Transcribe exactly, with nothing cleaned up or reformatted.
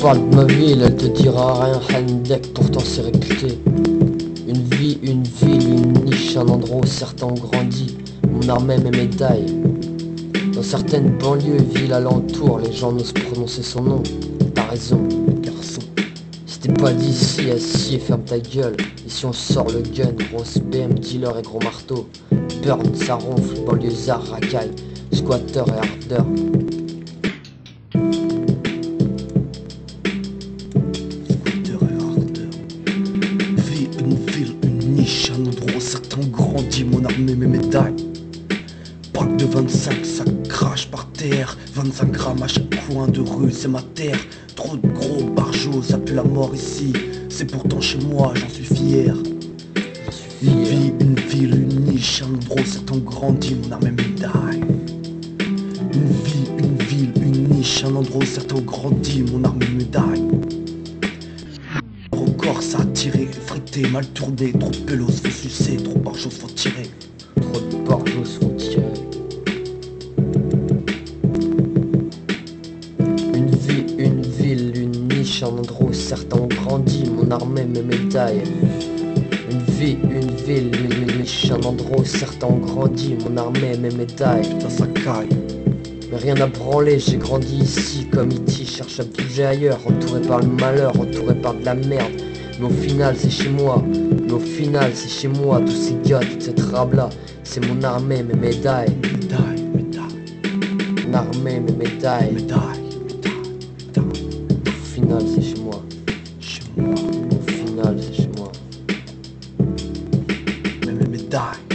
parle de ma ville, elle te dira rien, Handek, pourtant c'est réputé. Une vie, une ville, une niche, un endroit où certains ont grandi. Mon armée, mes médailles. Dans certaines banlieues, villes alentours, les gens n'osent prononcer son nom. T'as raison, garçon. Si t'es pas d'ici, assis et ferme ta gueule. Ici on sort le gun, grosse B M, dealer et gros marteau. Burn, ça ronfle, banlieusard, racaille, squatter et ardeur. Un endroit où certains ont grandi, mon armée, mes médailles. Pack de vingt-cinq, ça crache par terre. vingt-cinq grammes à chaque coin de rue, c'est ma terre. Trop de gros barjots, ça pue la mort ici. C'est pourtant chez moi, j'en suis fier. Une vie, une ville, une niche, un endroit où certains ont grandi, mon armée, mes médailles. Une vie, une ville, une niche, un endroit où certains ont grandi, mon armée, mes médailles. Corps ça a tiré, frité, mal tourné, trop de pelos faut sucer, trop par chose faut tirer. Trop de barjots faut tirer. Une vie, une ville, une niche, un endroit où certains ont grandi, mon armée, mes médailles. Une vie, une ville, une niche, un endroit où certains ont grandi, mon armée, mes médailles. Putain ça caille. Mais rien à branler, j'ai grandi ici comme E T, cherche à bouger ailleurs, entouré par le malheur, entouré par de la merde. Mais au final c'est chez moi, mais au final c'est chez moi, tous ces gars, toute cette rab là, c'est mon armée, mes médailles. Médaille, médaille. Mon armée, mes médailles. Médaille, médaille, médaille. Au final c'est chez moi. Chez moi. Au final c'est chez moi. Mais mes médailles.